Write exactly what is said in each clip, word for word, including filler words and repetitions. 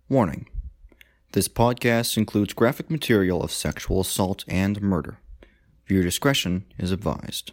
Warning: this podcast includes graphic material of sexual assault and murder. Viewer discretion is advised.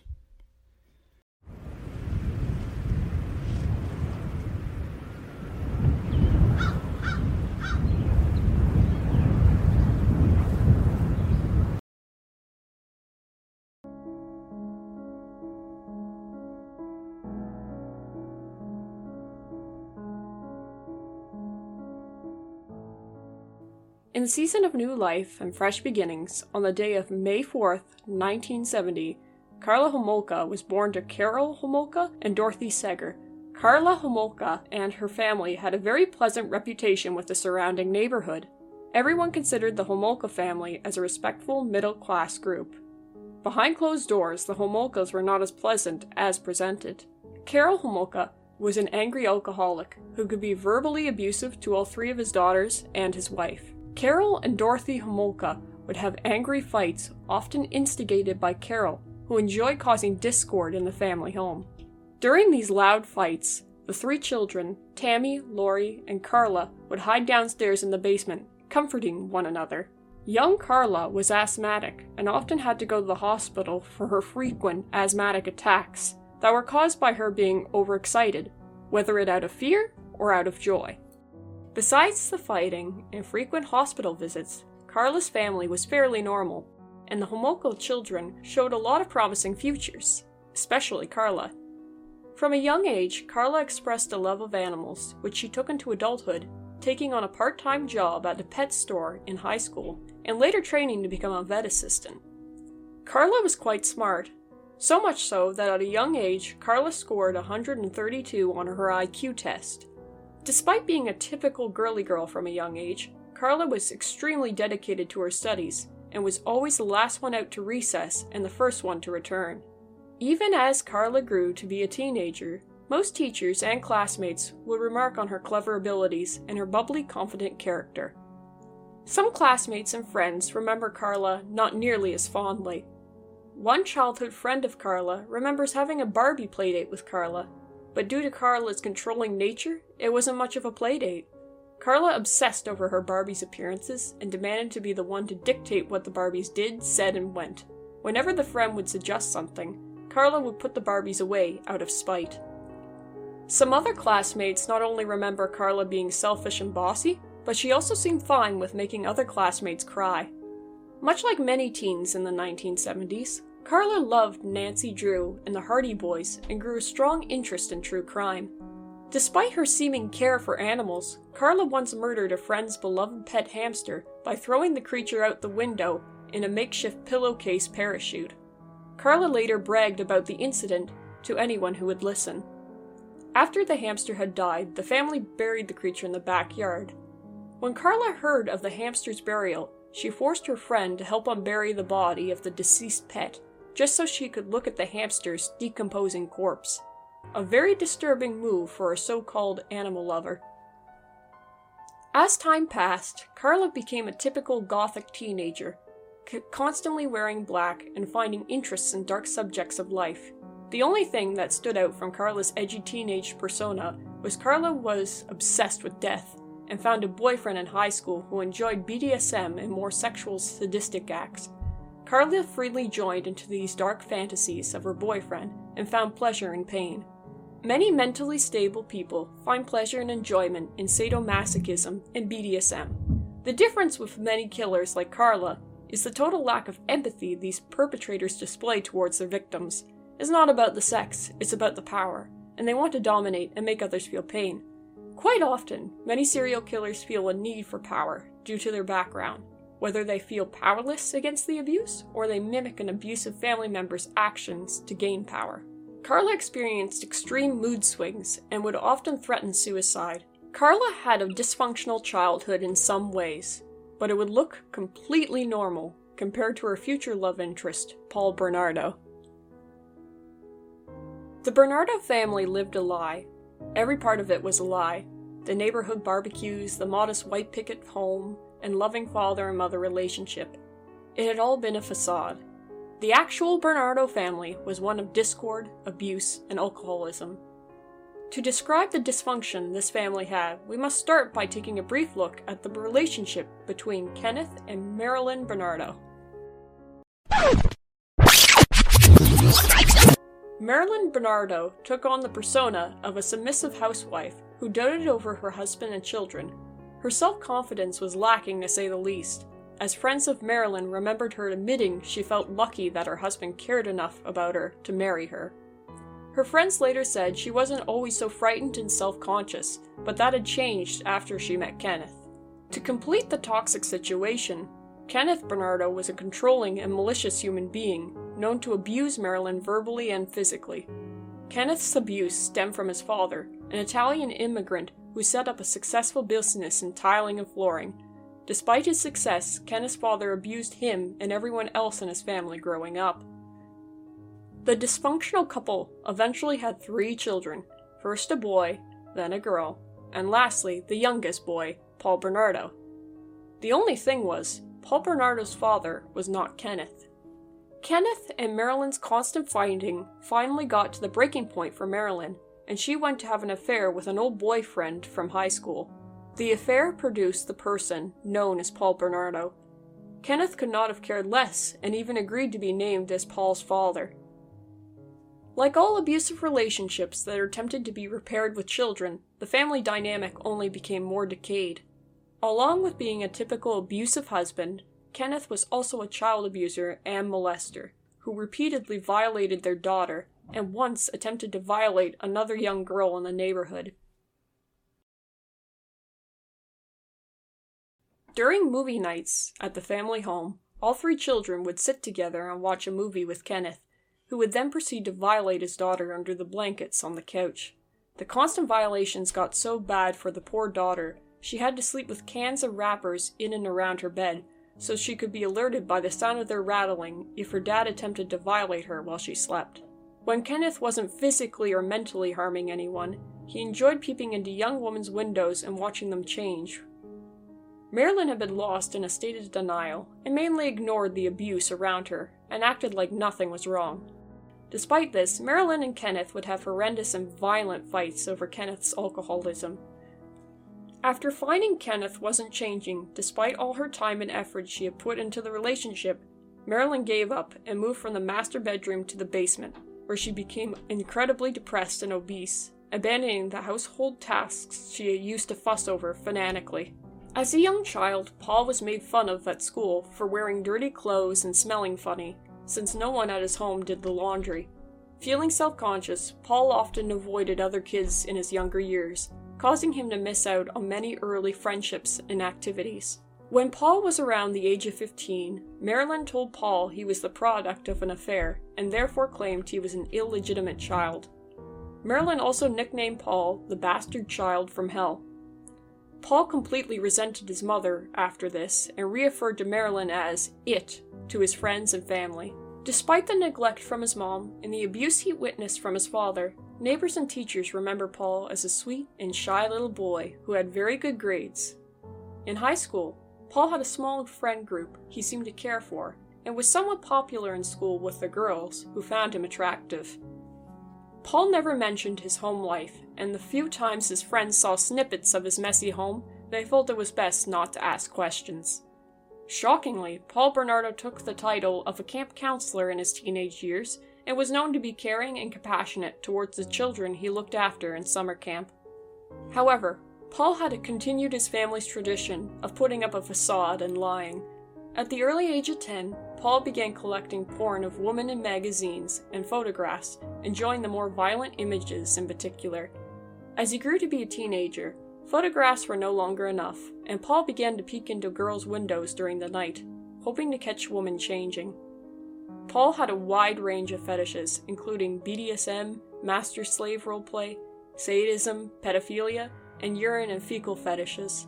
In the season of new life and fresh beginnings, on the day of May fourth, nineteen seventy, Karla Homolka was born to Carol Homolka and Dorothy Seger. Karla Homolka and her family had a very pleasant reputation with the surrounding neighborhood. Everyone considered the Homolka family as a respectful middle-class group. Behind closed doors, the Homolkas were not as pleasant as presented. Carol Homolka was an angry alcoholic who could be verbally abusive to all three of his daughters and his wife. Carol and Dorothy Homolka would have angry fights, often instigated by Carol, who enjoyed causing discord in the family home. During these loud fights, the three children, Tammy, Lori, and Karla, would hide downstairs in the basement, comforting one another. Young Karla was asthmatic and often had to go to the hospital for her frequent asthmatic attacks that were caused by her being overexcited, whether it out of fear or out of joy. Besides the fighting and frequent hospital visits, Karla's family was fairly normal, and the Homolka children showed a lot of promising futures, especially Karla. From a young age, Karla expressed a love of animals, which she took into adulthood, taking on a part-time job at a pet store in high school, and later training to become a vet assistant. Karla was quite smart, so much so that at a young age, Karla scored one hundred thirty-two on her I Q test. Despite being a typical girly girl from a young age, Karla was extremely dedicated to her studies, and was always the last one out to recess and the first one to return. Even as Karla grew to be a teenager, most teachers and classmates would remark on her clever abilities and her bubbly, confident character. Some classmates and friends remember Karla not nearly as fondly. One childhood friend of Karla remembers having a Barbie playdate with Karla, but due to Karla's controlling nature, it wasn't much of a playdate. Karla obsessed over her Barbie's appearances and demanded to be the one to dictate what the Barbies did, said, and went. Whenever the friend would suggest something, Karla would put the Barbies away out of spite. Some other classmates not only remember Karla being selfish and bossy, but she also seemed fine with making other classmates cry. Much like many teens in the nineteen seventies, Karla loved Nancy Drew and the Hardy Boys and grew a strong interest in true crime. Despite her seeming care for animals, Karla once murdered a friend's beloved pet hamster by throwing the creature out the window in a makeshift pillowcase parachute. Karla later bragged about the incident to anyone who would listen. After the hamster had died, the family buried the creature in the backyard. When Karla heard of the hamster's burial, she forced her friend to help unbury the body of the deceased pet, just so she could look at the hamster's decomposing corpse. A very disturbing move for a so-called animal lover. As time passed, Karla became a typical gothic teenager, c- constantly wearing black and finding interests in dark subjects of life. The only thing that stood out from Karla's edgy teenage persona was Karla was obsessed with death, and found a boyfriend in high school who enjoyed B D S M and more sexual sadistic acts. Karla freely joined into these dark fantasies of her boyfriend and found pleasure in pain. Many mentally stable people find pleasure and enjoyment in sadomasochism and B D S M. The difference with many killers like Karla is the total lack of empathy these perpetrators display towards their victims. It's not about the sex, it's about the power, and they want to dominate and make others feel pain. Quite often, many serial killers feel a need for power due to their background. Whether they feel powerless against the abuse, or they mimic an abusive family member's actions to gain power. Karla experienced extreme mood swings and would often threaten suicide. Karla had a dysfunctional childhood in some ways, but it would look completely normal compared to her future love interest, Paul Bernardo. The Bernardo family lived a lie. Every part of it was a lie. The neighborhood barbecues, the modest white picket home, and loving father and mother relationship. It had all been a facade. The actual Bernardo family was one of discord, abuse, and alcoholism. To describe the dysfunction this family had, we must start by taking a brief look at the relationship between Kenneth and Marilyn Bernardo. Marilyn Bernardo took on the persona of a submissive housewife who doted over her husband and children. Her self-confidence was lacking, to say the least, as friends of Marilyn remembered her admitting she felt lucky that her husband cared enough about her to marry her. Her friends later said she wasn't always so frightened and self-conscious, but that had changed after she met Kenneth. To complete the toxic situation, Kenneth Bernardo was a controlling and malicious human being, known to abuse Marilyn verbally and physically. Kenneth's abuse stemmed from his father, an Italian immigrant who set up a successful business in tiling and flooring. Despite his success, Kenneth's father abused him and everyone else in his family growing up. The dysfunctional couple eventually had three children, first a boy, then a girl, and lastly, the youngest boy, Paul Bernardo. The only thing was, Paul Bernardo's father was not Kenneth. Kenneth and Marilyn's constant fighting finally got to the breaking point for Marilyn, and she went to have an affair with an old boyfriend from high school. The affair produced the person known as Paul Bernardo. Kenneth could not have cared less, and even agreed to be named as Paul's father. Like all abusive relationships that are attempted to be repaired with children, the family dynamic only became more decayed. Along with being a typical abusive husband, Kenneth was also a child abuser and molester, who repeatedly violated their daughter, and once attempted to violate another young girl in the neighborhood. During movie nights at the family home, all three children would sit together and watch a movie with Kenneth, who would then proceed to violate his daughter under the blankets on the couch. The constant violations got so bad for the poor daughter, she had to sleep with cans of wrappers in and around her bed, so she could be alerted by the sound of their rattling if her dad attempted to violate her while she slept. When Kenneth wasn't physically or mentally harming anyone, he enjoyed peeping into young women's windows and watching them change. Marilyn had been lost in a state of denial, and mainly ignored the abuse around her, and acted like nothing was wrong. Despite this, Marilyn and Kenneth would have horrendous and violent fights over Kenneth's alcoholism. After finding Kenneth wasn't changing, despite all her time and effort she had put into the relationship, Marilyn gave up and moved from the master bedroom to the basement, where she became incredibly depressed and obese, abandoning the household tasks she used to fuss over fanatically. As a young child, Paul was made fun of at school for wearing dirty clothes and smelling funny, since no one at his home did the laundry. Feeling self-conscious, Paul often avoided other kids in his younger years, causing him to miss out on many early friendships and activities. When Paul was around the age of fifteen, Marilyn told Paul he was the product of an affair, and therefore claimed he was an illegitimate child. Marilyn also nicknamed Paul the bastard child from hell. Paul completely resented his mother after this, and referred to Marilyn as "it" to his friends and family. Despite the neglect from his mom and the abuse he witnessed from his father, neighbors and teachers remember Paul as a sweet and shy little boy who had very good grades. In high school, Paul had a small friend group he seemed to care for, and was somewhat popular in school with the girls, who found him attractive. Paul never mentioned his home life, and the few times his friends saw snippets of his messy home, they felt it was best not to ask questions. Shockingly, Paul Bernardo took the title of a camp counselor in his teenage years, and was known to be caring and compassionate towards the children he looked after in summer camp. However, Paul had continued his family's tradition of putting up a facade and lying. At the early age of ten, Paul began collecting porn of women in magazines and photographs, enjoying the more violent images in particular. As he grew to be a teenager, photographs were no longer enough, and Paul began to peek into girls' windows during the night, hoping to catch women changing. Paul had a wide range of fetishes, including B D S M, master slave roleplay, sadism, pedophilia, and urine and fecal fetishes.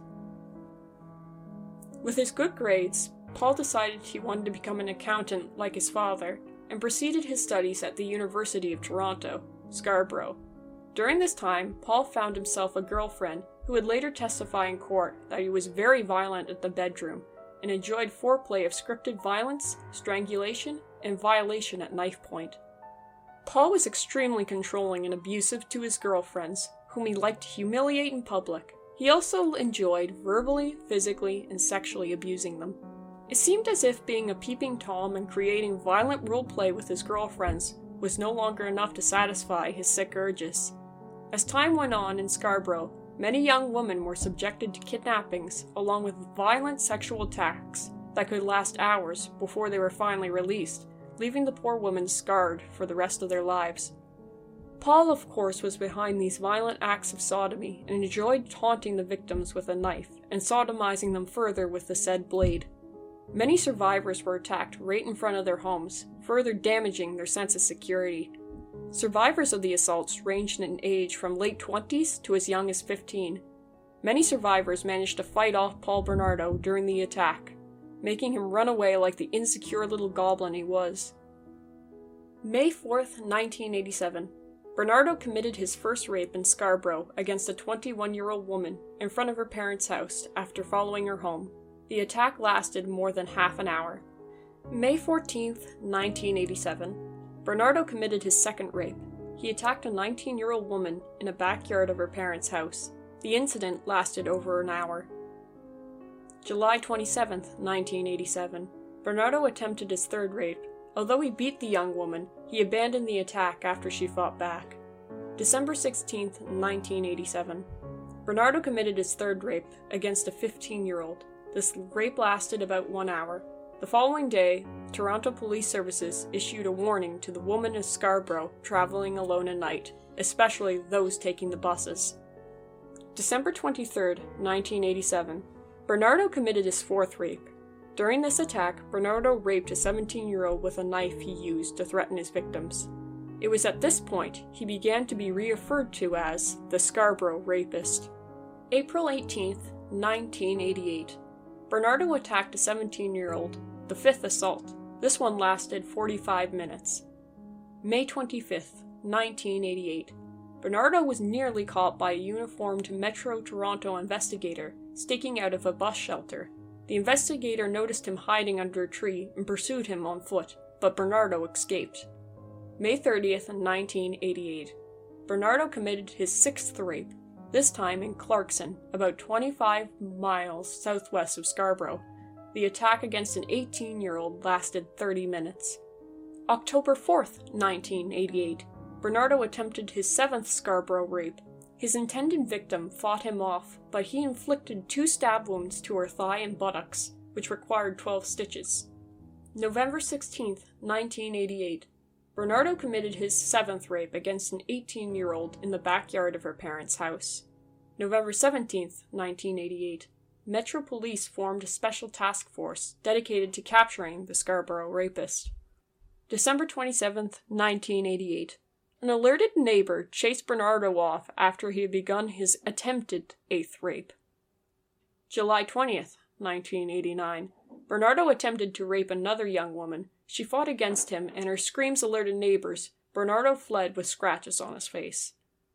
With his good grades, Paul decided he wanted to become an accountant like his father, and proceeded his studies at the University of Toronto, Scarborough. During this time, Paul found himself a girlfriend who would later testify in court that he was very violent at the bedroom, and enjoyed foreplay of scripted violence, strangulation, and violation at knife point. Paul was extremely controlling and abusive to his girlfriends, whom he liked to humiliate in public. He also enjoyed verbally, physically, and sexually abusing them. It seemed as if being a peeping Tom and creating violent role play with his girlfriends was no longer enough to satisfy his sick urges. As time went on in Scarborough, many young women were subjected to kidnappings along with violent sexual attacks that could last hours before they were finally released, leaving the poor women scarred for the rest of their lives. Paul, of course, was behind these violent acts of sodomy and enjoyed taunting the victims with a knife and sodomizing them further with the said blade. Many survivors were attacked right in front of their homes, further damaging their sense of security. Survivors of the assaults ranged in age from late twenties to as young as fifteen. Many survivors managed to fight off Paul Bernardo during the attack, making him run away like the insecure little goblin he was. May fourth, nineteen eighty-seven. Bernardo committed his first rape in Scarborough against a twenty-one-year-old woman in front of her parents' house after following her home. The attack lasted more than half an hour. May fourteenth, nineteen eighty-seven. Bernardo committed his second rape. He attacked a nineteen-year-old woman in a backyard of her parents' house. The incident lasted over an hour. July twenty-seventh, nineteen eighty-seven. Bernardo attempted his third rape. Although he beat the young woman, he abandoned the attack after she fought back. December sixteenth, nineteen eighty-seven. Bernardo committed his third rape against a fifteen-year-old. This rape lasted about one hour. The following day, Toronto Police Services issued a warning to the women of Scarborough traveling alone at night, especially those taking the buses. December twenty-third, nineteen eighty-seven. Bernardo committed his fourth rape. During this attack, Bernardo raped a seventeen-year-old with a knife he used to threaten his victims. It was at this point he began to be referred to as the Scarborough Rapist. April eighteenth, nineteen eighty-eight. Bernardo attacked a seventeen-year-old, the fifth assault. This one lasted forty-five minutes. May twenty-fifth, nineteen eighty-eight. Bernardo was nearly caught by a uniformed Metro Toronto investigator staking out of a bus shelter. The investigator noticed him hiding under a tree and pursued him on foot, but Bernardo escaped. May thirtieth, nineteen eighty-eight. Bernardo committed his sixth rape, this time in Clarkson, about twenty-five miles southwest of Scarborough. The attack against an eighteen-year-old lasted thirty minutes. October fourth, nineteen eighty-eight. Bernardo attempted his seventh Scarborough rape. His intended victim fought him off, but he inflicted two stab wounds to her thigh and buttocks, which required twelve stitches. November sixteenth, nineteen eighty-eight. Bernardo committed his seventh rape against an eighteen-year-old in the backyard of her parents' house. November seventeenth, nineteen eighty-eight. Metro Police formed a special task force dedicated to capturing the Scarborough Rapist. December twenty-seventh, nineteen eighty-eight. An alerted neighbor chased Bernardo off after he had begun his attempted eighth rape. July twentieth, nineteen eighty-nine. Bernardo attempted to rape another young woman. She fought against him, and her screams alerted neighbors. Bernardo fled with scratches on his face.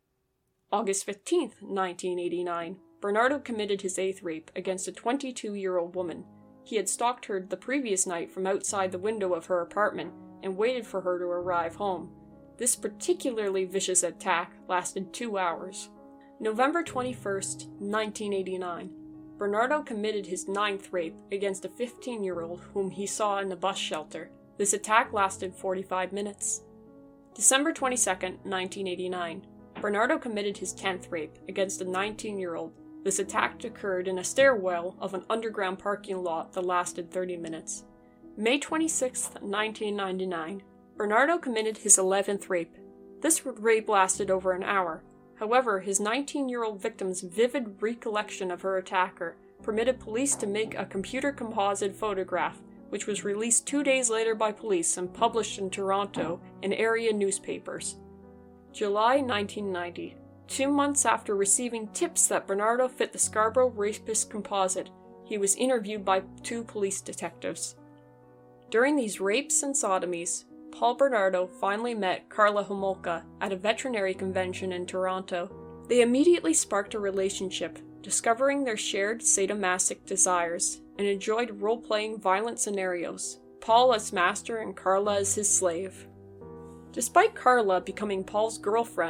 August fifteenth, nineteen eighty-nine. Bernardo committed his eighth rape against a twenty-two-year-old woman. He had stalked her the previous night from outside the window of her apartment and waited for her to arrive home. This particularly vicious attack lasted two hours. November twenty-first, nineteen eighty-nine. Bernardo committed his ninth rape against a fifteen-year-old whom he saw in the bus shelter. This attack lasted forty-five minutes. December twenty-second, nineteen eighty-nine. Bernardo committed his tenth rape against a nineteen-year-old. This attack occurred in a stairwell of an underground parking lot that lasted thirty minutes. May twenty-sixth, nineteen ninety-nine. Bernardo committed his eleventh rape. This rape lasted over an hour. However, his nineteen-year-old victim's vivid recollection of her attacker permitted police to make a computer composite photograph, which was released two days later by police and published in Toronto in area newspapers. July nineteen ninety. Two months after receiving tips that Bernardo fit the Scarborough Rapist composite, he was interviewed by two police detectives. During these rapes and sodomies, Paul Bernardo finally met Karla Homolka at a veterinary convention in Toronto. They immediately sparked a relationship, discovering their shared sadomasochistic desires, and enjoyed role-playing violent scenarios, Paul as master and Karla as his slave. Despite Karla becoming Paul's girlfriend,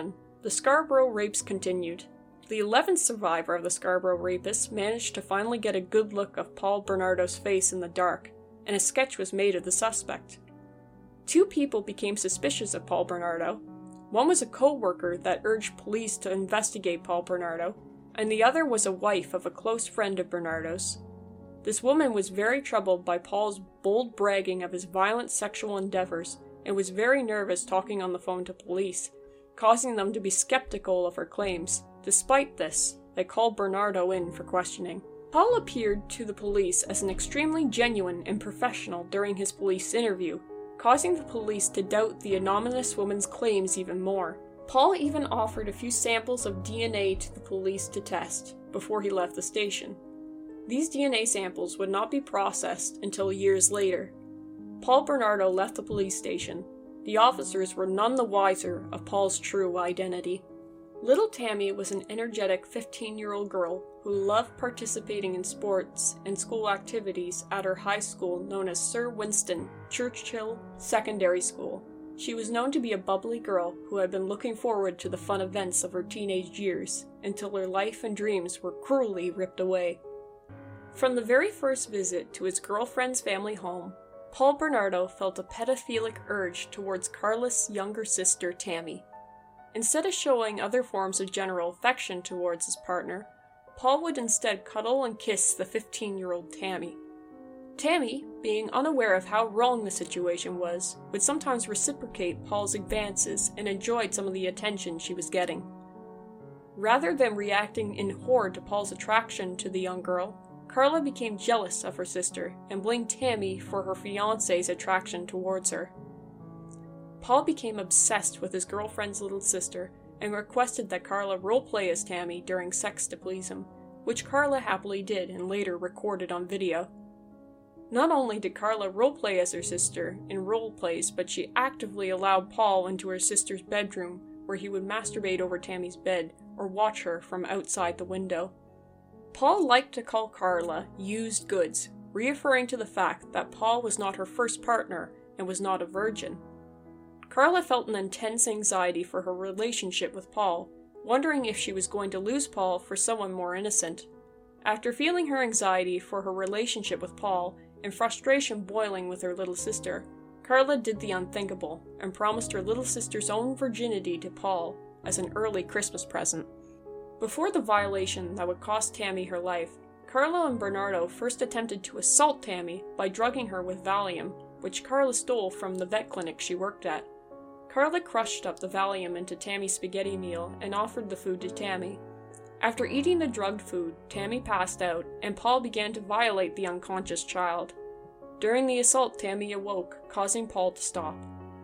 The Scarborough rapes continued. The eleventh survivor of the Scarborough rapists managed to finally get a good look of Paul Bernardo's face in the dark, and a sketch was made of the suspect. Two people became suspicious of Paul Bernardo. One was a co-worker that urged police to investigate Paul Bernardo, and the other was a wife of a close friend of Bernardo's. This woman was very troubled by Paul's bold bragging of his violent sexual endeavors and was very nervous talking on the phone to police, causing them to be skeptical of her claims. Despite this, they called Bernardo in for questioning. Paul appeared to the police as an extremely genuine and professional during his police interview, causing the police to doubt the anonymous woman's claims even more. Paul even offered a few samples of D N A to the police to test before he left the station. These D N A samples would not be processed until years later. Paul Bernardo left the police station. The officers were none the wiser of Paul's true identity. Little Tammy was an energetic fifteen-year-old girl who loved participating in sports and school activities at her high school known as Sir Winston Churchill Secondary School. She was known to be a bubbly girl who had been looking forward to the fun events of her teenage years until her life and dreams were cruelly ripped away. From the very first visit to his girlfriend's family home, Paul Bernardo felt a pedophilic urge towards Carla's younger sister Tammy. Instead of showing other forms of general affection towards his partner, Paul would instead cuddle and kiss the fifteen-year-old Tammy. Tammy, being unaware of how wrong the situation was, would sometimes reciprocate Paul's advances and enjoyed some of the attention she was getting. Rather than reacting in horror to Paul's attraction to the young girl, Carla became jealous of her sister and blamed Tammy for her fiancé's attraction towards her. Paul became obsessed with his girlfriend's little sister and requested that Carla roleplay as Tammy during sex to please him, which Carla happily did and later recorded on video. Not only did Carla roleplay as her sister in roleplays, but she actively allowed Paul into her sister's bedroom where he would masturbate over Tammy's bed or watch her from outside the window. Paul liked to call Carla used goods, referring to the fact that Paul was not her first partner and was not a virgin. Carla felt an intense anxiety for her relationship with Paul, wondering if she was going to lose Paul for someone more innocent. After feeling her anxiety for her relationship with Paul and frustration boiling with her little sister, Carla did the unthinkable and promised her little sister's own virginity to Paul as an early Christmas present. Before the violation that would cost Tammy her life, Carla and Bernardo first attempted to assault Tammy by drugging her with Valium, which Carla stole from the vet clinic she worked at. Carla crushed up the Valium into Tammy's spaghetti meal and offered the food to Tammy. After eating the drugged food, Tammy passed out, and Paul began to violate the unconscious child. During the assault, Tammy awoke, causing Paul to stop.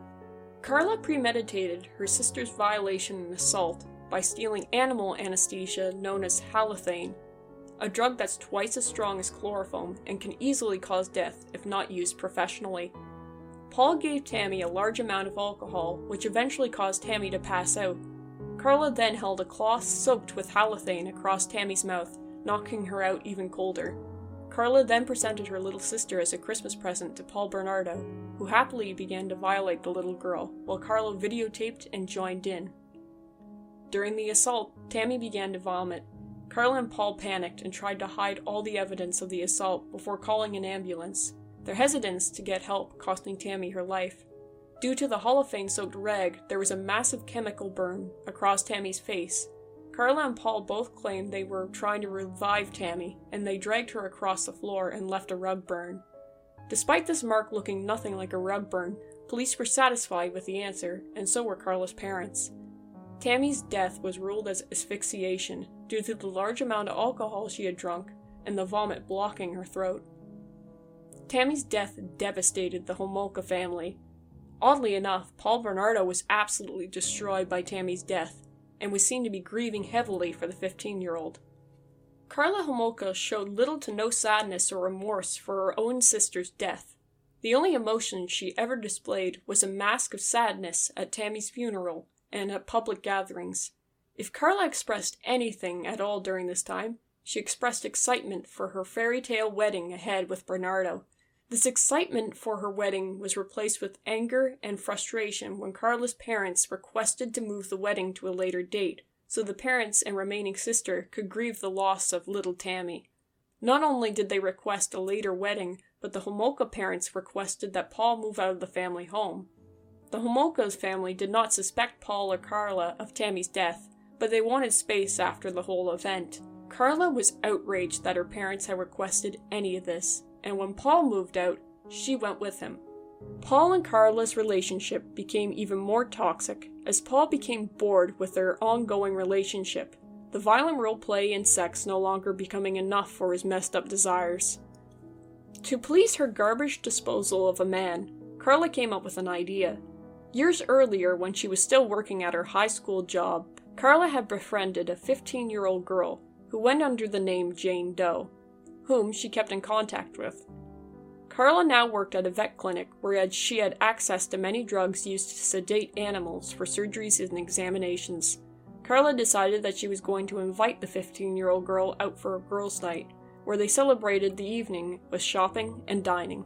Carla premeditated her sister's violation and assault by stealing animal anesthesia known as halothane, a drug that's twice as strong as chloroform and can easily cause death if not used professionally. Paul gave Tammy a large amount of alcohol, which eventually caused Tammy to pass out. Carla then held a cloth soaked with halothane across Tammy's mouth, knocking her out even colder. Carla then presented her little sister as a Christmas present to Paul Bernardo, who happily began to violate the little girl, while Carla videotaped and joined in. During the assault, Tammy began to vomit. Carla and Paul panicked and tried to hide all the evidence of the assault before calling an ambulance, their hesitance to get help costing Tammy her life. Due to the halothane-soaked rag, there was a massive chemical burn across Tammy's face. Carla and Paul both claimed they were trying to revive Tammy, and they dragged her across the floor and left a rug burn. Despite this mark looking nothing like a rug burn, police were satisfied with the answer, and so were Carla's parents. Tammy's death was ruled as asphyxiation due to the large amount of alcohol she had drunk and the vomit blocking her throat. Tammy's death devastated the Homolka family. Oddly enough, Paul Bernardo was absolutely destroyed by Tammy's death, and was seen to be grieving heavily for the fifteen-year-old. Carla Homolka showed little to no sadness or remorse for her own sister's death. The only emotion she ever displayed was a mask of sadness at Tammy's funeral and at public gatherings. If Carla expressed anything at all during this time, she expressed excitement for her fairy tale wedding ahead with Bernardo. This excitement for her wedding was replaced with anger and frustration when Carla's parents requested to move the wedding to a later date, so the parents and remaining sister could grieve the loss of little Tammy. Not only did they request a later wedding, but the Homolka parents requested that Paul move out of the family home. The Homolka's family did not suspect Paul or Carla of Tammy's death, but they wanted space after the whole event. Carla was outraged that her parents had requested any of this, and when Paul moved out, she went with him. Paul and Carla's relationship became even more toxic as Paul became bored with their ongoing relationship, the violent roleplay and sex no longer becoming enough for his messed up desires. To please her garbage disposal of a man, Carla came up with an idea. Years earlier, when she was still working at her high school job, Carla had befriended a fifteen-year-old girl who went under the name Jane Doe, whom she kept in contact with. Carla now worked at a vet clinic where she had access to many drugs used to sedate animals for surgeries and examinations. Carla decided that she was going to invite the fifteen-year-old girl out for a girls' night, where they celebrated the evening with shopping and dining.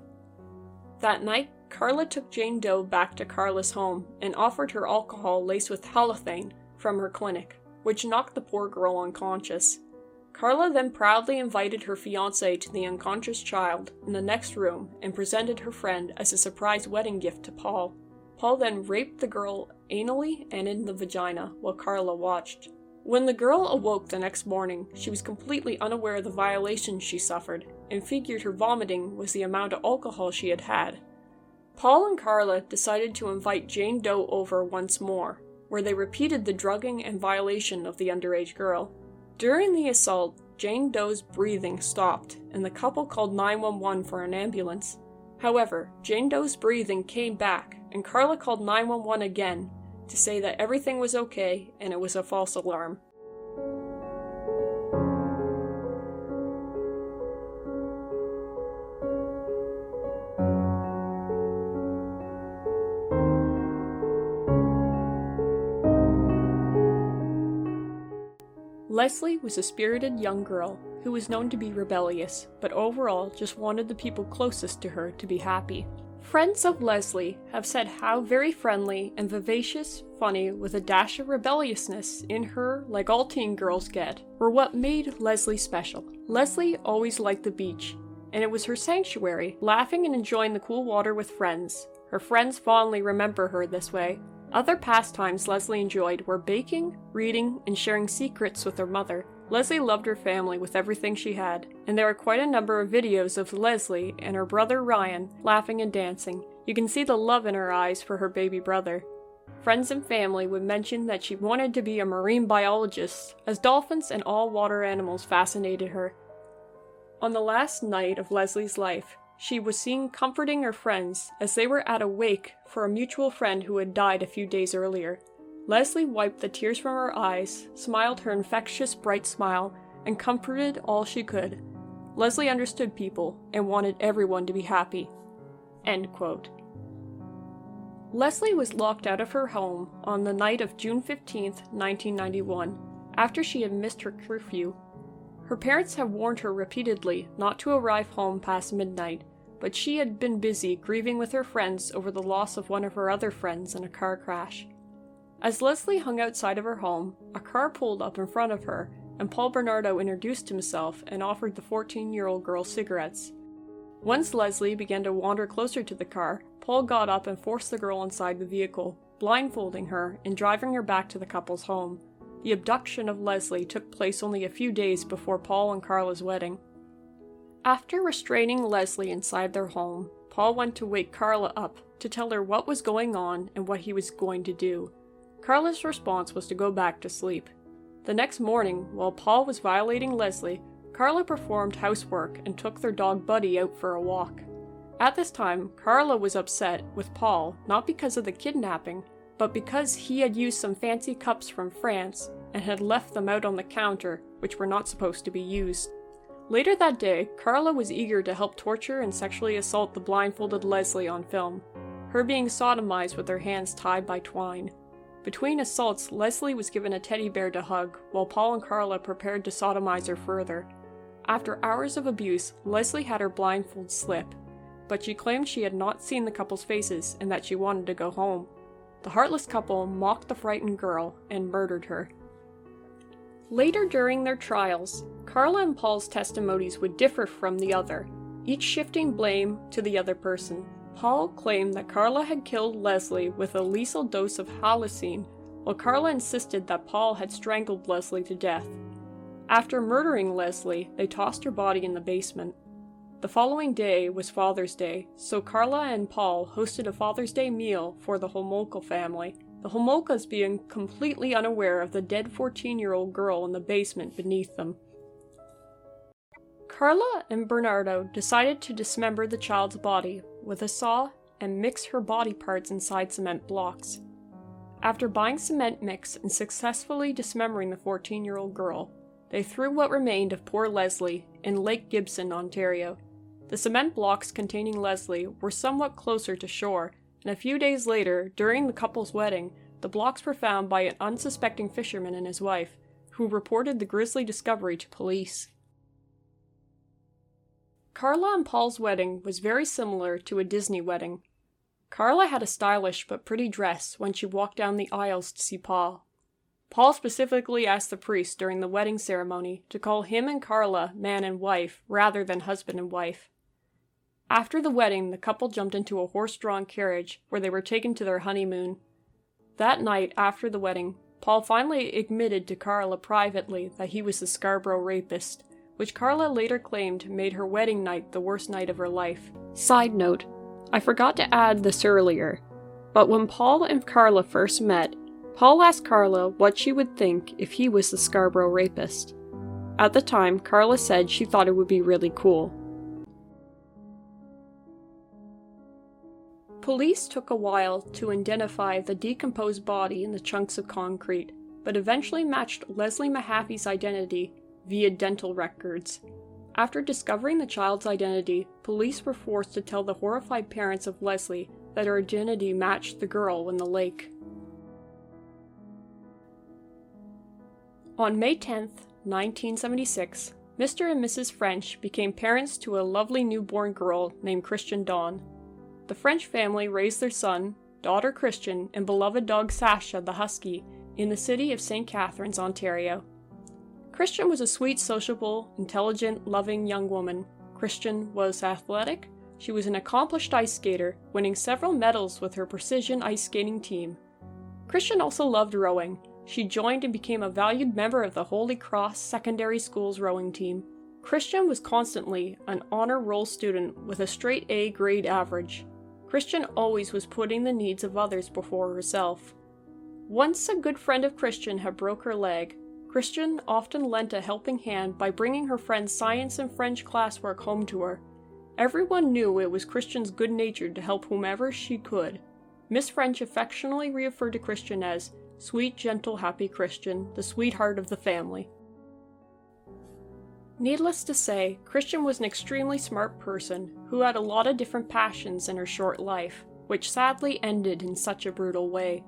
That night, Carla took Jane Doe back to Carla's home and offered her alcohol laced with halothane from her clinic, which knocked the poor girl unconscious. Carla then proudly invited her fiancé to the unconscious child in the next room and presented her friend as a surprise wedding gift to Paul. Paul then raped the girl anally and in the vagina while Carla watched. When the girl awoke the next morning, she was completely unaware of the violations she suffered and figured her vomiting was the amount of alcohol she had had. Paul and Carla decided to invite Jane Doe over once more, where they repeated the drugging and violation of the underage girl. During the assault, Jane Doe's breathing stopped, and the couple called nine one one for an ambulance. However, Jane Doe's breathing came back, and Carla called nine one one again to say that everything was okay and it was a false alarm. Leslie was a spirited young girl who was known to be rebellious, but overall just wanted the people closest to her to be happy. Friends of Leslie have said how very friendly and vivacious, funny, with a dash of rebelliousness in her, like all teen girls get, were what made Leslie special. Leslie always liked the beach, and it was her sanctuary, laughing and enjoying the cool water with friends. Her friends fondly remember her this way. Other pastimes Leslie enjoyed were baking, reading, and sharing secrets with her mother. Leslie loved her family with everything she had, and there are quite a number of videos of Leslie and her brother Ryan laughing and dancing. You can see the love in her eyes for her baby brother. Friends and family would mention that she wanted to be a marine biologist, as dolphins and all water animals fascinated her. On the last night of Leslie's life, she was seen comforting her friends as they were at a wake for a mutual friend who had died a few days earlier. Leslie wiped the tears from her eyes, smiled her infectious bright smile, and comforted all she could. Leslie understood people and wanted everyone to be happy. End quote. Leslie was locked out of her home on the night of June fifteenth, nineteen ninety-one, after she had missed her curfew. Her parents had warned her repeatedly not to arrive home past midnight, but she had been busy grieving with her friends over the loss of one of her other friends in a car crash. As Leslie hung outside of her home, a car pulled up in front of her, and Paul Bernardo introduced himself and offered the fourteen-year-old girl cigarettes. Once Leslie began to wander closer to the car, Paul got up and forced the girl inside the vehicle, blindfolding her and driving her back to the couple's home. The abduction of Leslie took place only a few days before Paul and Carla's wedding. After restraining Leslie inside their home, Paul went to wake Carla up to tell her what was going on and what he was going to do. Carla's response was to go back to sleep. The next morning, while Paul was violating Leslie, Carla performed housework and took their dog Buddy out for a walk. At this time, Carla was upset with Paul not because of the kidnapping, but because he had used some fancy cups from France and had left them out on the counter, which were not supposed to be used. Later that day, Carla was eager to help torture and sexually assault the blindfolded Leslie on film, her being sodomized with her hands tied by twine. Between assaults, Leslie was given a teddy bear to hug, while Paul and Carla prepared to sodomize her further. After hours of abuse, Leslie had her blindfold slip, but she claimed she had not seen the couple's faces and that she wanted to go home. The heartless couple mocked the frightened girl and murdered her. Later during their trials, Carla and Paul's testimonies would differ from the other, each shifting blame to the other person. Paul claimed that Carla had killed Leslie with a lethal dose of halicine, while Carla insisted that Paul had strangled Leslie to death. After murdering Leslie, they tossed her body in the basement. The following day was Father's Day, so Carla and Paul hosted a Father's Day meal for the Homolka family, the Homolkas being completely unaware of the dead fourteen-year-old girl in the basement beneath them. Carla and Bernardo decided to dismember the child's body with a saw and mix her body parts inside cement blocks. After buying cement mix and successfully dismembering the fourteen-year-old girl, they threw what remained of poor Leslie in Lake Gibson, Ontario. The cement blocks containing Leslie were somewhat closer to shore, and a few days later, during the couple's wedding, the blocks were found by an unsuspecting fisherman and his wife, who reported the grisly discovery to police. Carla and Paul's wedding was very similar to a Disney wedding. Carla had a stylish but pretty dress when she walked down the aisles to see Paul. Paul specifically asked the priest during the wedding ceremony to call him and Carla man and wife rather than husband and wife. After the wedding, the couple jumped into a horse-drawn carriage where they were taken to their honeymoon. That night, after the wedding, Paul finally admitted to Carla privately that he was the Scarborough rapist, which Carla later claimed made her wedding night the worst night of her life. Side note, I forgot to add this earlier, but when Paul and Carla first met, Paul asked Carla what she would think if he was the Scarborough rapist. At the time, Carla said she thought it would be really cool. Police took a while to identify the decomposed body in the chunks of concrete, but eventually matched Leslie Mahaffey's identity via dental records. After discovering the child's identity, police were forced to tell the horrified parents of Leslie that her identity matched the girl in the lake. On May tenth, nineteen seventy-six, Mister and Missus French became parents to a lovely newborn girl named Christian Dawn. The French family raised their son, daughter Christian, and beloved dog Sasha the Husky in the city of Saint Catharines, Ontario. Christian was a sweet, sociable, intelligent, loving young woman. Christian was athletic. She was an accomplished ice skater, winning several medals with her precision ice skating team. Christian also loved rowing. She joined and became a valued member of the Holy Cross Secondary School's rowing team. Christian was constantly an honor roll student with a straight A grade average. Christian always was putting the needs of others before herself. Once a good friend of Christian had broke her leg, Christian often lent a helping hand by bringing her friend's science and French classwork home to her. Everyone knew it was Christian's good nature to help whomever she could. Miss French affectionately referred to Christian as sweet, gentle, happy Christian, the sweetheart of the family. Needless to say, Christian was an extremely smart person who had a lot of different passions in her short life, which sadly ended in such a brutal way.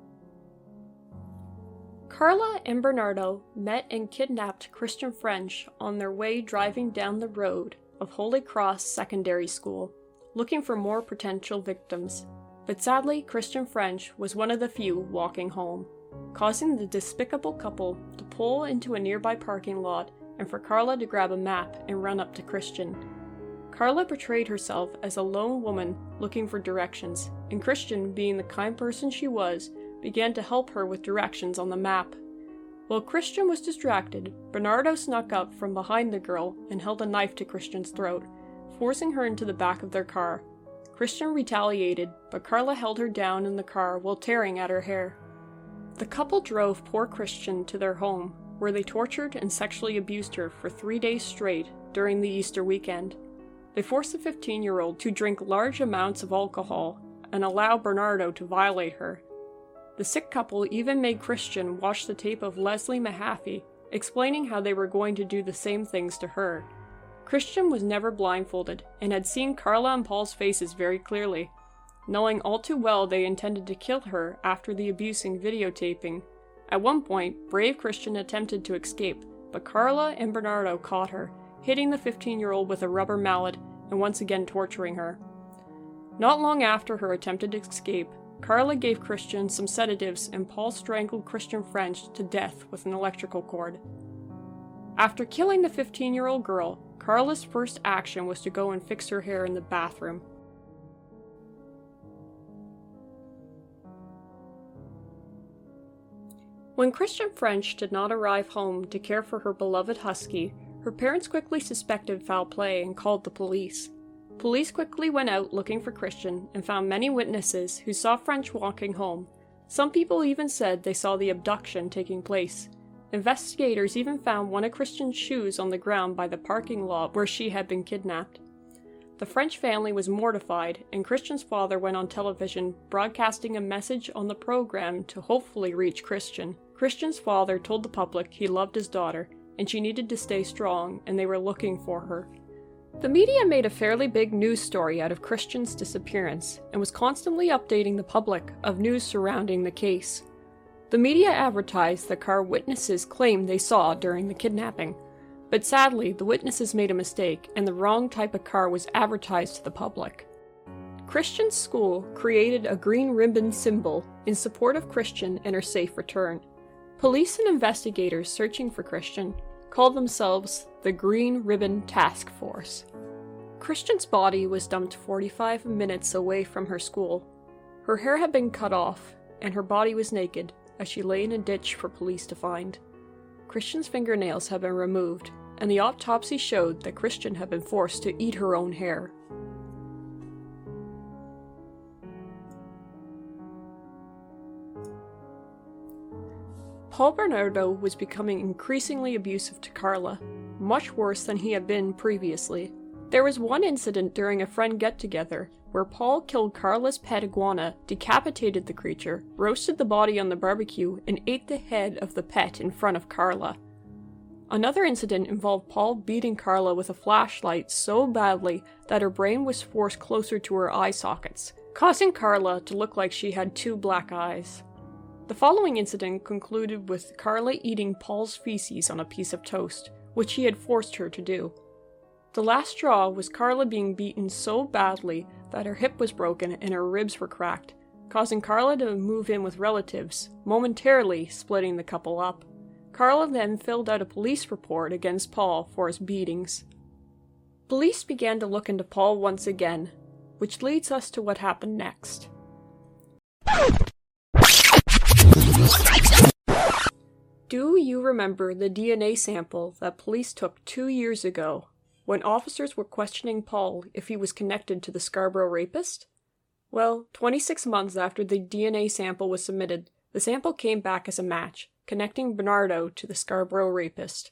Carla and Bernardo met and kidnapped Christian French on their way driving down the road of Holy Cross Secondary School, looking for more potential victims. But sadly, Christian French was one of the few walking home, causing the despicable couple to pull into a nearby parking lot and for Carla to grab a map and run up to Christian. Carla portrayed herself as a lone woman looking for directions, and Christian, being the kind person she was, began to help her with directions on the map. While Christian was distracted, Bernardo snuck up from behind the girl and held a knife to Christian's throat, forcing her into the back of their car. Christian retaliated, but Carla held her down in the car while tearing at her hair. The couple drove poor Christian to their home, where they tortured and sexually abused her for three days straight during the Easter weekend. They forced the fifteen-year-old to drink large amounts of alcohol and allow Bernardo to violate her. The sick couple even made Christian watch the tape of Leslie Mahaffey, explaining how they were going to do the same things to her. Christian was never blindfolded and had seen Carla and Paul's faces very clearly. Knowing all too well they intended to kill her after the abusing videotaping, at one point, brave Christian attempted to escape, but Carla and Bernardo caught her, hitting the fifteen-year-old with a rubber mallet and once again torturing her. Not long after her attempted escape, Carla gave Christian some sedatives and Paul strangled Christian French to death with an electrical cord. After killing the fifteen-year-old girl, Carla's first action was to go and fix her hair in the bathroom. When Christian French did not arrive home to care for her beloved husky, her parents quickly suspected foul play and called the police. Police quickly went out looking for Christian and found many witnesses who saw French walking home. Some people even said they saw the abduction taking place. Investigators even found one of Christian's shoes on the ground by the parking lot where she had been kidnapped. The French family was mortified, and Christian's father went on television broadcasting a message on the program to hopefully reach Christian. Christian's father told the public he loved his daughter, and she needed to stay strong, and they were looking for her. The media made a fairly big news story out of Christian's disappearance, and was constantly updating the public of news surrounding the case. The media advertised the car witnesses claimed they saw during the kidnapping, but sadly the witnesses made a mistake, and the wrong type of car was advertised to the public. Christian's school created a green ribbon symbol in support of Christian and her safe return. Police and investigators searching for Christian called themselves the Green Ribbon Task Force. Christian's body was dumped forty-five minutes away from her school. Her hair had been cut off, and her body was naked as she lay in a ditch for police to find. Christian's fingernails had been removed, and the autopsy showed that Christian had been forced to eat her own hair. Paul Bernardo was becoming increasingly abusive to Carla, much worse than he had been previously. There was one incident during a friend get-together where Paul killed Carla's pet iguana, decapitated the creature, roasted the body on the barbecue, and ate the head of the pet in front of Carla. Another incident involved Paul beating Carla with a flashlight so badly that her brain was forced closer to her eye sockets, causing Carla to look like she had two black eyes. The following incident concluded with Carla eating Paul's feces on a piece of toast, which he had forced her to do. The last straw was Carla being beaten so badly that her hip was broken and her ribs were cracked, causing Carla to move in with relatives, momentarily splitting the couple up. Carla then filled out a police report against Paul for his beatings. Police began to look into Paul once again, which leads us to what happened next. Do you remember the D N A sample that police took two years ago when officers were questioning Paul if he was connected to the Scarborough rapist? Well, twenty-six months after the D N A sample was submitted, the sample came back as a match, connecting Bernardo to the Scarborough rapist.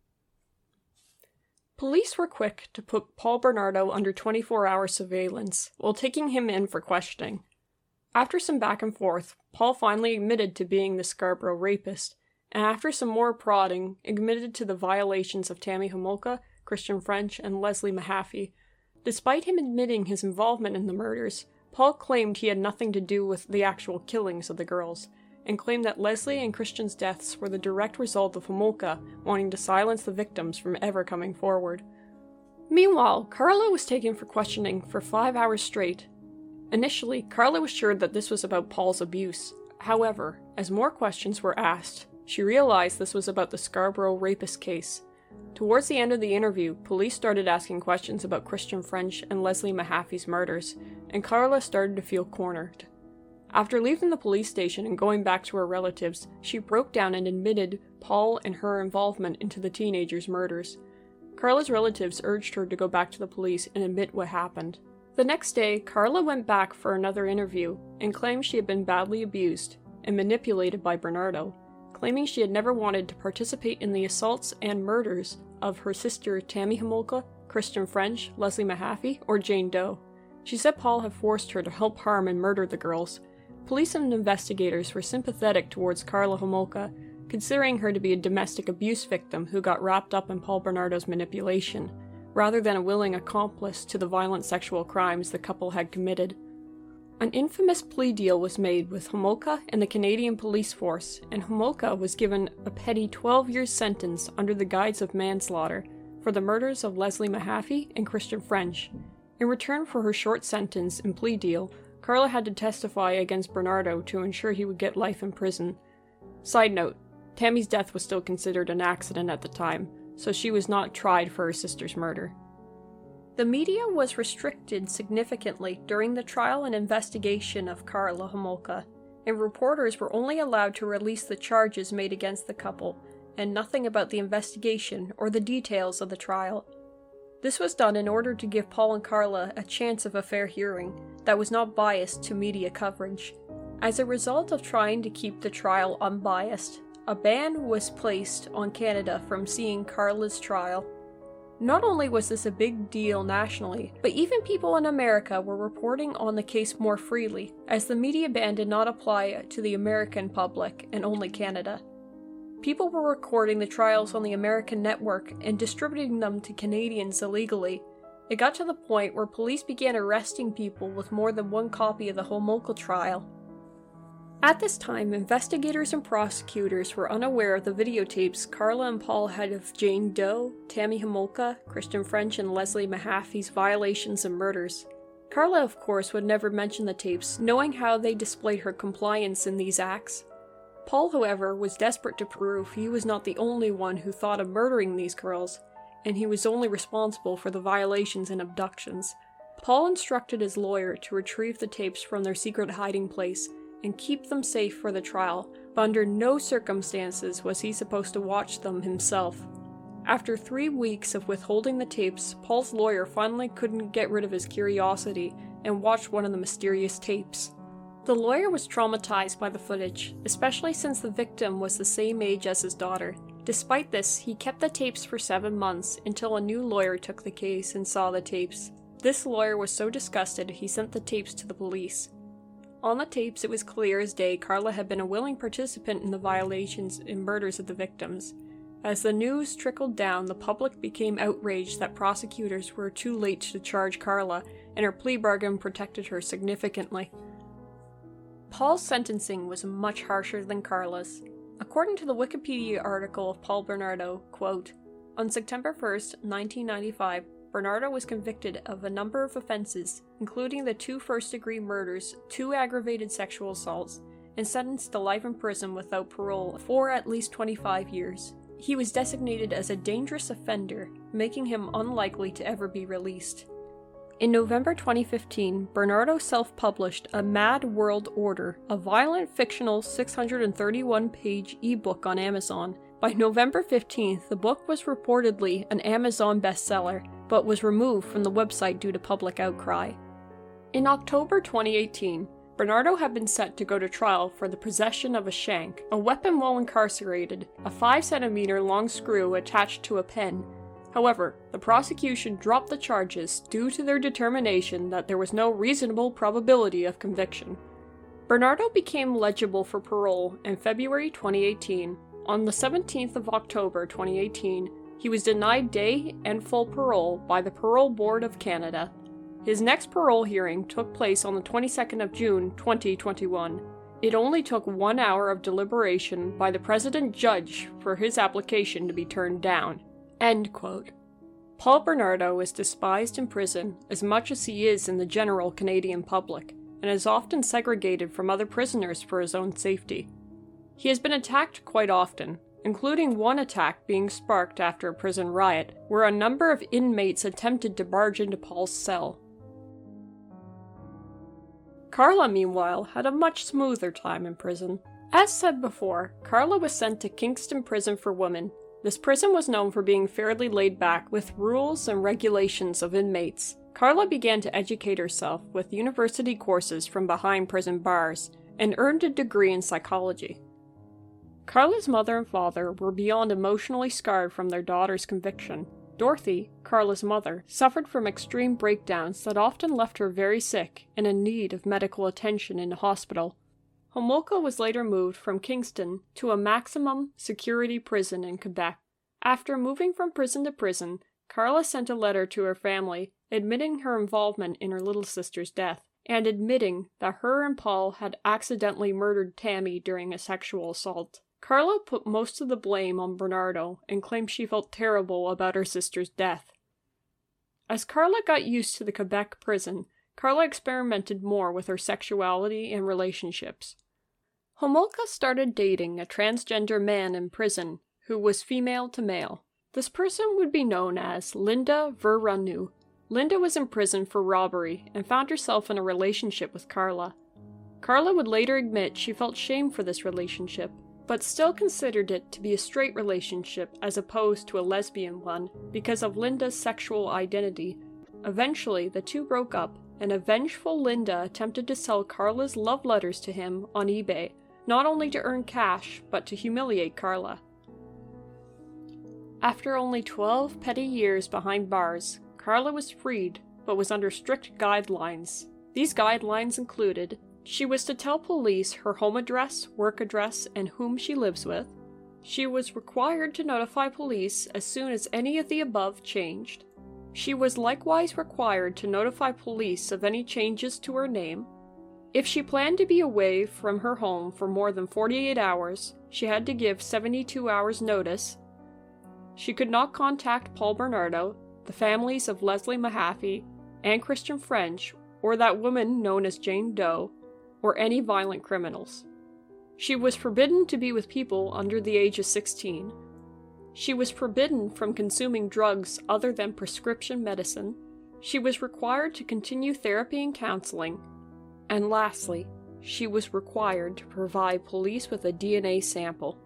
Police were quick to put Paul Bernardo under twenty-four hour surveillance while taking him in for questioning. After some back and forth, Paul finally admitted to being the Scarborough rapist, and after some more prodding, admitted to the violations of Tammy Homolka, Christian French, and Leslie Mahaffey. Despite him admitting his involvement in the murders, Paul claimed he had nothing to do with the actual killings of the girls, and claimed that Leslie and Christian's deaths were the direct result of Homolka wanting to silence the victims from ever coming forward. Meanwhile, Carla was taken for questioning for five hours straight. Initially, Carla was sure that this was about Paul's abuse. However, as more questions were asked, she realized this was about the Scarborough rapist case. Towards the end of the interview, police started asking questions about Christian French and Leslie Mahaffey's murders, and Carla started to feel cornered. After leaving the police station and going back to her relatives, she broke down and admitted Paul and her involvement into the teenagers' murders. Carla's relatives urged her to go back to the police and admit what happened. The next day, Carla went back for another interview and claimed she had been badly abused and manipulated by Bernardo, claiming she had never wanted to participate in the assaults and murders of her sister Tammy Homolka, Christian French, Leslie Mahaffey, or Jane Doe. She said Paul had forced her to help harm and murder the girls. Police and investigators were sympathetic towards Carla Homolka, considering her to be a domestic abuse victim who got wrapped up in Paul Bernardo's manipulation, rather than a willing accomplice to the violent sexual crimes the couple had committed. An infamous plea deal was made with Homolka and the Canadian Police Force, and Homolka was given a petty twelve-year sentence under the guise of manslaughter for the murders of Leslie Mahaffey and Christian French, In return for her short sentence and plea deal, Carla had to testify against Bernardo to ensure he would get life in prison. Side note, Tammy's death was still considered an accident at the time, so she was not tried for her sister's murder. The media was restricted significantly during the trial and investigation of Karla Homolka, and reporters were only allowed to release the charges made against the couple, and nothing about the investigation or the details of the trial. This was done in order to give Paul and Karla a chance of a fair hearing that was not biased to media coverage. As a result of trying to keep the trial unbiased, a ban was placed on Canada from seeing Karla's trial. Not only was this a big deal nationally, but even people in America were reporting on the case more freely, as the media ban did not apply to the American public and only Canada. People were recording the trials on the American network and distributing them to Canadians illegally. It got to the point where police began arresting people with more than one copy of the Homolka trial. At this time, investigators and prosecutors were unaware of the videotapes Karla and Paul had of Jane Doe, Tammy Homolka, Kristen French, and Leslie Mahaffey's violations and murders. Karla, of course, would never mention the tapes, knowing how they displayed her compliance in these acts. Paul, however, was desperate to prove he was not the only one who thought of murdering these girls, and he was only responsible for the violations and abductions. Paul instructed his lawyer to retrieve the tapes from their secret hiding place and keep them safe for the trial, but under no circumstances was he supposed to watch them himself. After three weeks of withholding the tapes, Paul's lawyer finally couldn't get rid of his curiosity and watched one of the mysterious tapes. The lawyer was traumatized by the footage, especially since the victim was the same age as his daughter. Despite this, he kept the tapes for seven months until a new lawyer took the case and saw the tapes. This lawyer was so disgusted he sent the tapes to the police. On the tapes, it was clear as day Karla had been a willing participant in the violations and murders of the victims. As the news trickled down, the public became outraged that prosecutors were too late to charge Karla, and her plea bargain protected her significantly. Paul's sentencing was much harsher than Karla's. According to the Wikipedia article of Paul Bernardo, quote, on September first, nineteen ninety-five, Bernardo was convicted of a number of offenses, including the two first-degree murders, two aggravated sexual assaults, and sentenced to life in prison without parole for at least twenty-five years. He was designated as a dangerous offender, making him unlikely to ever be released. In November twenty fifteen, Bernardo self-published A Mad World Order, a violent fictional six hundred thirty-one page ebook on Amazon. By November fifteenth, the book was reportedly an Amazon bestseller, but was removed from the website due to public outcry. In October twenty eighteen, Bernardo had been set to go to trial for the possession of a shank, a weapon while incarcerated, a five centimeter long screw attached to a pen. However, the prosecution dropped the charges due to their determination that there was no reasonable probability of conviction. Bernardo became eligible for parole in February twenty eighteen. On the seventeenth of October twenty eighteen, he was denied day and full parole by the Parole Board of Canada. His next parole hearing took place on the twenty-second of June twenty twenty-one. It only took one hour of deliberation by the president judge for his application to be turned down. End quote. Paul Bernardo is despised in prison as much as he is in the general Canadian public, and is often segregated from other prisoners for his own safety. He has been attacked quite often, including one attack being sparked after a prison riot, where a number of inmates attempted to barge into Paul's cell. Karla, meanwhile, had a much smoother time in prison. As said before, Karla was sent to Kingston Prison for Women. This prison was known for being fairly laid back with rules and regulations of inmates. Karla began to educate herself with university courses from behind prison bars, and earned a degree in psychology. Karla's mother and father were beyond emotionally scarred from their daughter's conviction. Dorothy, Karla's mother, suffered from extreme breakdowns that often left her very sick and in need of medical attention in a hospital. Homolka was later moved from Kingston to a maximum security prison in Quebec. After moving from prison to prison, Karla sent a letter to her family admitting her involvement in her little sister's death, and admitting that her and Paul had accidentally murdered Tammy during a sexual assault. Karla put most of the blame on Bernardo and claimed she felt terrible about her sister's death. As Carla got used to the Quebec prison, Carla experimented more with her sexuality and relationships. Homolka started dating a transgender man in prison who was female to male. This person would be known as Linda Verranu. Linda was in prison for robbery and found herself in a relationship with Carla. Carla would later admit she felt shame for this relationship, but still considered it to be a straight relationship as opposed to a lesbian one because of Linda's sexual identity. Eventually, the two broke up, and a vengeful Linda attempted to sell Carla's love letters to him on eBay, not only to earn cash, but to humiliate Carla. After only twelve petty years behind bars, Carla was freed, but was under strict guidelines. These guidelines included: she was to tell police her home address, work address, and whom she lives with. She was required to notify police as soon as any of the above changed. She was likewise required to notify police of any changes to her name. If she planned to be away from her home for more than forty-eight hours, she had to give seventy-two hours notice. She could not contact Paul Bernardo, the families of Leslie Mahaffey, and Christian French, or that woman known as Jane Doe, or any violent criminals. She was forbidden to be with people under the age of sixteen. She was forbidden from consuming drugs other than prescription medicine. She was required to continue therapy and counseling. And lastly, she was required to provide police with a D N A sample.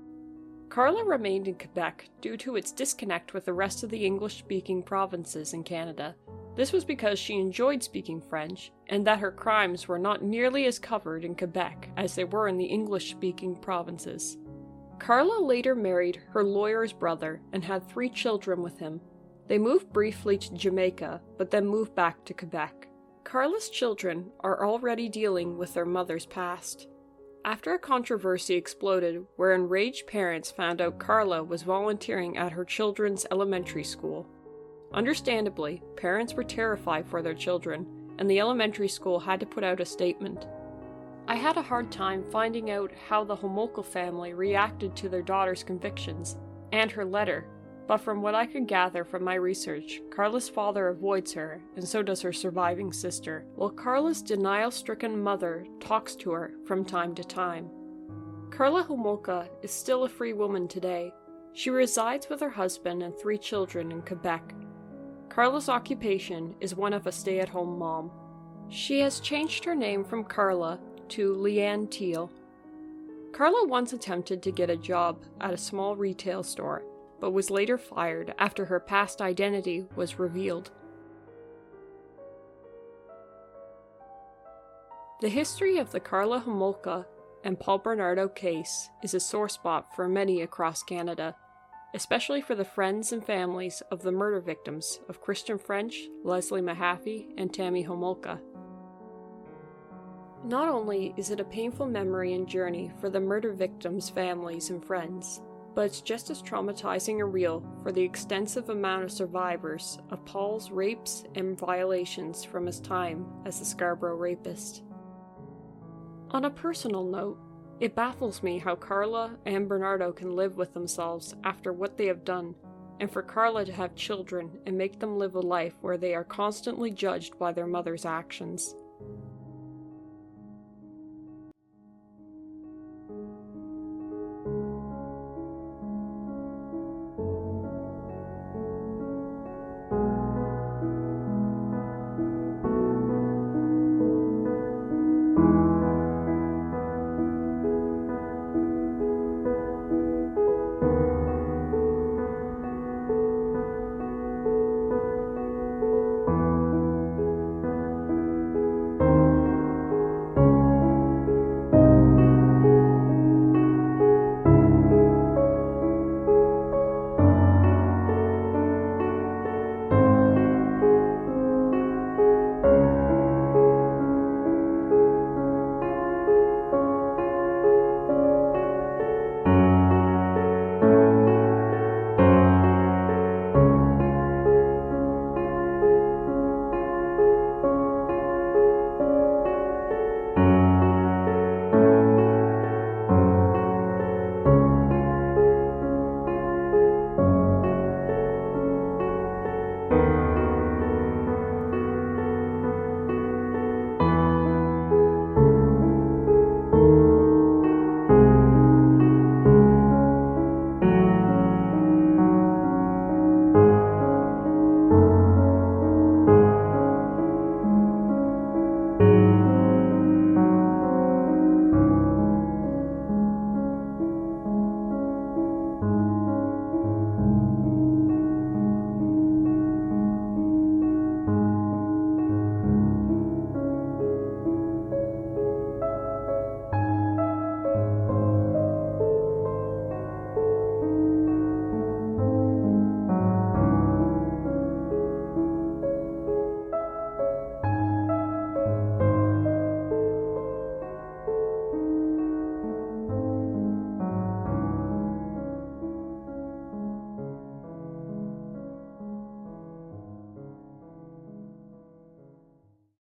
Carla remained in Quebec due to its disconnect with the rest of the English-speaking provinces in Canada. This was because she enjoyed speaking French, and that her crimes were not nearly as covered in Quebec as they were in the English-speaking provinces. Carla later married her lawyer's brother and had three children with him. They moved briefly to Jamaica, but then moved back to Quebec. Carla's children are already dealing with their mother's past. After a controversy exploded where enraged parents found out Carla was volunteering at her children's elementary school. Understandably, parents were terrified for their children, and the elementary school had to put out a statement. I had a hard time finding out how the Homolka family reacted to their daughter's convictions, and her letter, but from what I could gather from my research, Carla's father avoids her, and so does her surviving sister, while Carla's denial-stricken mother talks to her from time to time. Carla Homolka is still a free woman today. She resides with her husband and three children in Quebec. Carla's occupation is one of a stay-at-home mom. She has changed her name from Carla to Leanne Teal. Carla once attempted to get a job at a small retail store, but was later fired after her past identity was revealed. The history of the Carla Homolka and Paul Bernardo case is a sore spot for many across Canada, especially for the friends and families of the murder victims of Christian French, Leslie Mahaffey, and Tammy Homolka. Not only is it a painful memory and journey for the murder victims' families and friends, but it's just as traumatizing and real for the extensive amount of survivors of Paul's rapes and violations from his time as the Scarborough rapist. On a personal note, it baffles me how Carla and Bernardo can live with themselves after what they have done, and for Carla to have children and make them live a life where they are constantly judged by their mother's actions.